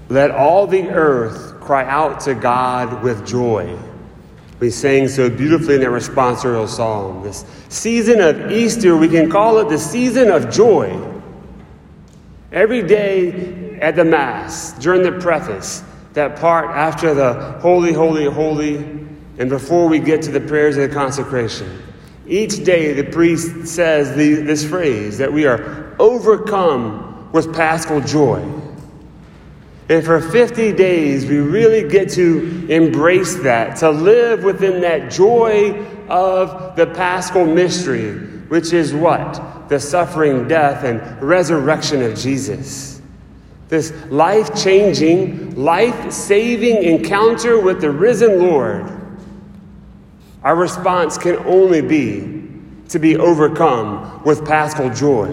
Let all the earth cry out to God with joy. We sang so beautifully in that responsorial psalm. This season of Easter, we can call it the season of joy. Every day at the Mass, during the preface, that part after the Holy, Holy, Holy, and before we get to the prayers of the consecration, each day the priest says this phrase, that we are overcome with paschal joy. And for 50 days, we really get to embrace that, to live within that joy of the Paschal mystery, which is what? The suffering, death, and resurrection of Jesus. This life-changing, life-saving encounter with the risen Lord. Our response can only be to be overcome with paschal joy.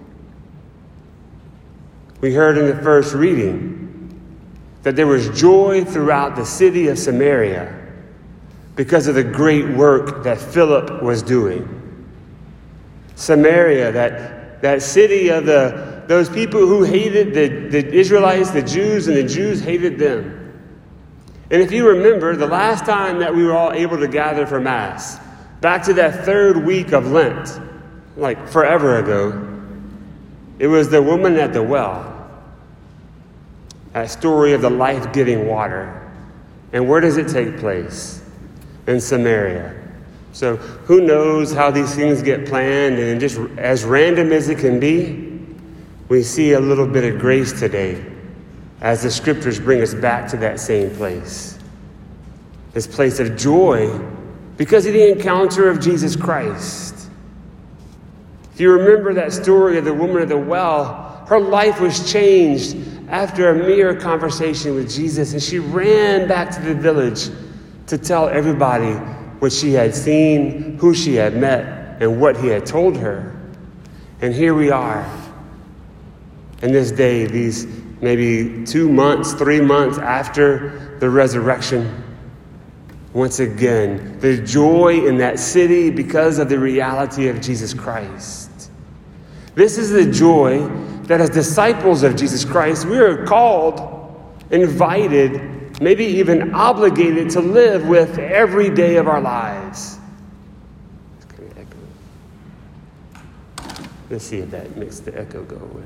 We heard in the first reading that there was joy throughout the city of Samaria because of the great work that Philip was doing. Samaria, that city of those people who hated the Israelites, the Jews, and the Jews hated them. And if you remember, the last time that we were all able to gather for Mass, back to that third week of Lent, like forever ago, it was the woman at the well. That story of the life-giving water. And where does it take place? In Samaria. So who knows how these things get planned, and just as random as it can be, we see a little bit of grace today as the scriptures bring us back to that same place. This place of joy because of the encounter of Jesus Christ. If you remember that story of the woman at the well, her life was changed after a mere conversation with Jesus, and she ran back to the village to tell everybody what she had seen, who she had met, and what he had told her. And here we are. In this day, these maybe 2 months, 3 months after the resurrection, once again, the joy in that city because of the reality of Jesus Christ. This is the joy that as disciples of Jesus Christ, we are called, invited, maybe even obligated to live with every day of our lives. It's kind of echo. Let's see if that makes the echo go away.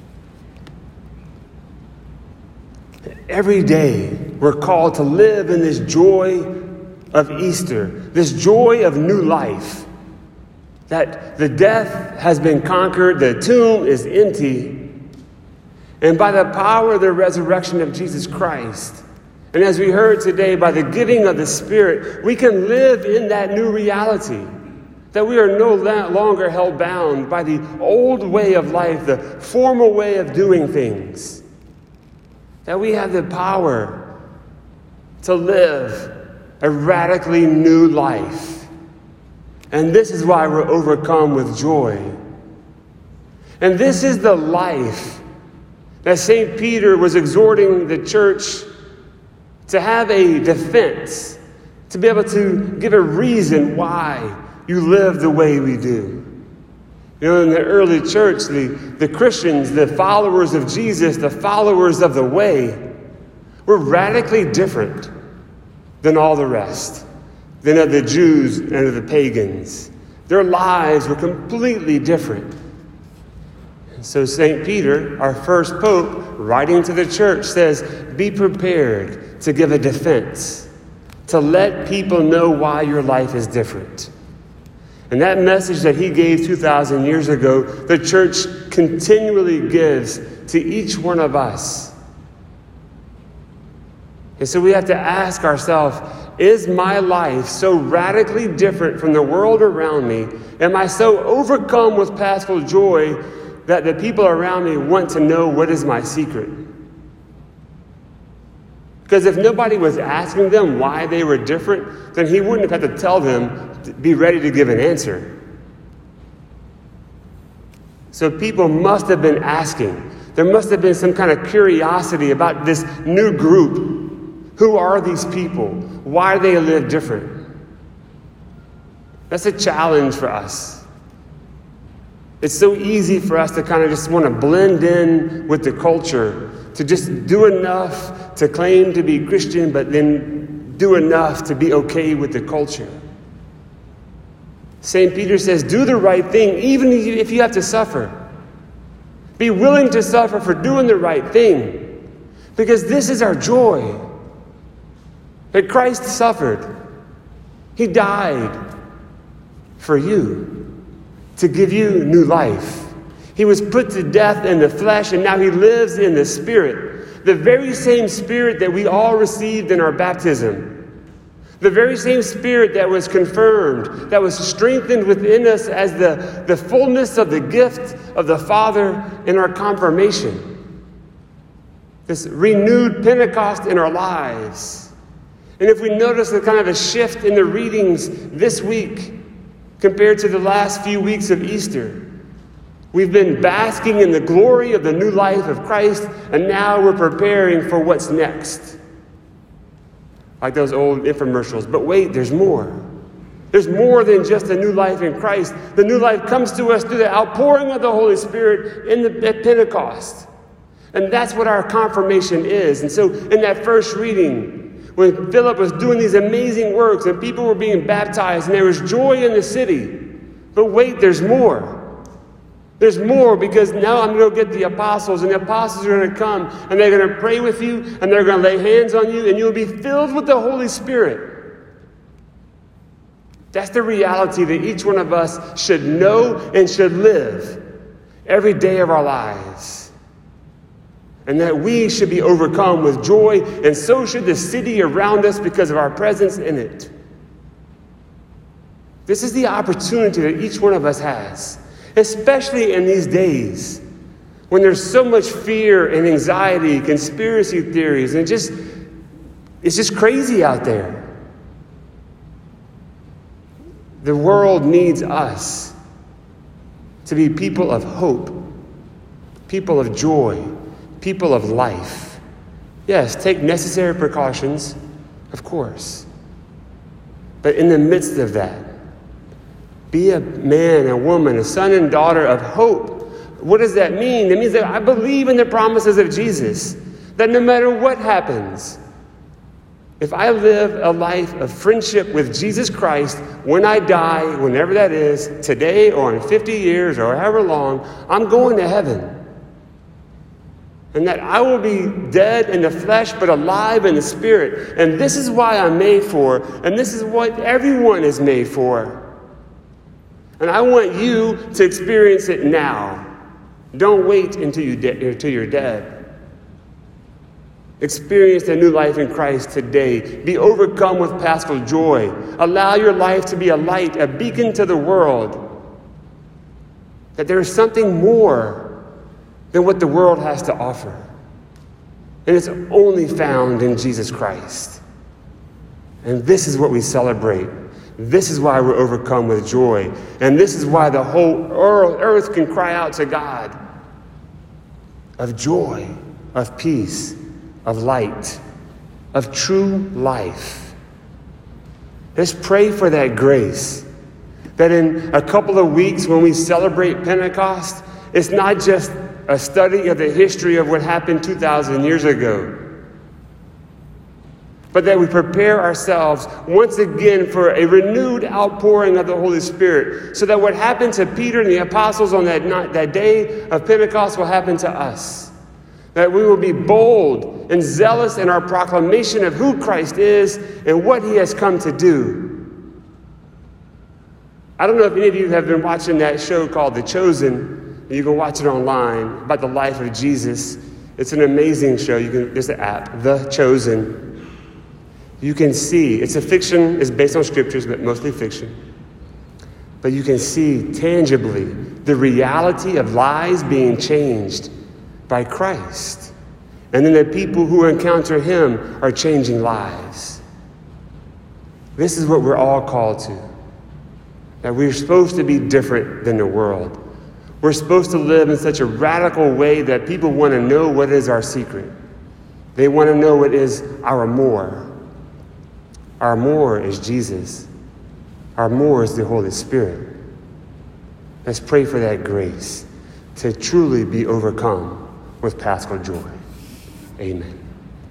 Every day, we're called to live in this joy of Easter, this joy of new life. That the death has been conquered, the tomb is empty, and by the power of the resurrection of Jesus Christ, and as we heard today, by the giving of the Spirit, we can live in that new reality, that we are no longer held bound by the old way of life, the formal way of doing things, that we have the power to live a radically new life. And this is why we're overcome with joy. And this is the life that St. Peter was exhorting the church to have a defense, to be able to give a reason why you live the way we do. You know, in the early church, the Christians, the followers of Jesus, the followers of the way, were radically different than all the rest. Than of the Jews and of the pagans. Their lives were completely different. And so St. Peter, our first pope, writing to the church, says, be prepared to give a defense, to let people know why your life is different. And that message that he gave 2,000 years ago, the church continually gives to each one of us. And so we have to ask ourselves, is my life so radically different from the world around me? Am I so overcome with paschal joy that the people around me want to know what is my secret? Because if nobody was asking them why they were different, then he wouldn't have had to tell them to be ready to give an answer. So people must have been asking. There must have been some kind of curiosity about this new group. Who are these people? Why do they live different? That's a challenge for us. It's so easy for us to kind of just want to blend in with the culture, to just do enough to claim to be Christian, but then do enough to be okay with the culture. St. Peter says, do the right thing, even if you have to suffer. Be willing to suffer for doing the right thing, because this is our joy. That Christ suffered. He died for you, to give you new life. He was put to death in the flesh, and now he lives in the Spirit. The very same Spirit that we all received in our baptism. The very same Spirit that was confirmed, that was strengthened within us as the fullness of the gift of the Father in our confirmation. This renewed Pentecost in our lives. And if we notice a kind of a shift in the readings this week compared to the last few weeks of Easter, we've been basking in the glory of the new life of Christ, and now we're preparing for what's next. Like those old infomercials. But wait, there's more. There's more than just a new life in Christ. The new life comes to us through the outpouring of the Holy Spirit at Pentecost. And that's what our confirmation is. And so in that first reading, when Philip was doing these amazing works and people were being baptized and there was joy in the city. But wait, there's more. There's more, because now I'm going to go get the apostles, and the apostles are going to come, and they're going to pray with you, and they're going to lay hands on you, and you'll be filled with the Holy Spirit. That's the reality that each one of us should know and should live every day of our lives. And that we should be overcome with joy, and so should the city around us because of our presence in it. This is the opportunity that each one of us has. Especially in these days when there's so much fear and anxiety, conspiracy theories, and it's just crazy out there. The world needs us to be people of hope, people of joy, people of life. Yes, take necessary precautions, of course. But in the midst of that, be a man, a woman, a son and daughter of hope. What does that mean? It means that I believe in the promises of Jesus. That no matter what happens, if I live a life of friendship with Jesus Christ, when I die, whenever that is, today or in 50 years or however long, I'm going to heaven. And that I will be dead in the flesh, but alive in the Spirit. And this is why I'm made for, and this is what everyone is made for. And I want you to experience it now. Don't wait until you're dead. Experience a new life in Christ today. Be overcome with paschal joy. Allow your life to be a light, a beacon to the world. That there is something more than what the world has to offer. And it's only found in Jesus Christ. And this is what we celebrate. This is why we're overcome with joy. And this is why the whole earth can cry out to God of joy, of peace, of light, of true life. Let's pray for that grace. That in a couple of weeks when we celebrate Pentecost, it's not just a study of the history of what happened 2,000 years ago, but that we prepare ourselves once again for a renewed outpouring of the Holy Spirit, so that what happened to Peter and the apostles on that day of Pentecost will happen to us. That we will be bold and zealous in our proclamation of who Christ is and what he has come to do. I don't know if any of you have been watching that show called The Chosen. You can watch it online, about the life of Jesus. It's an amazing show. There's an app, The Chosen. You can see, it's a fiction, it's based on scriptures, but mostly fiction. But you can see tangibly the reality of lives being changed by Christ. And then the people who encounter him are changing lives. This is what we're all called to. That we're supposed to be different than the world. We're supposed to live in such a radical way that people want to know what is our secret. They want to know what is our more. Our more is Jesus. Our more is the Holy Spirit. Let's pray for that grace to truly be overcome with paschal joy. Amen.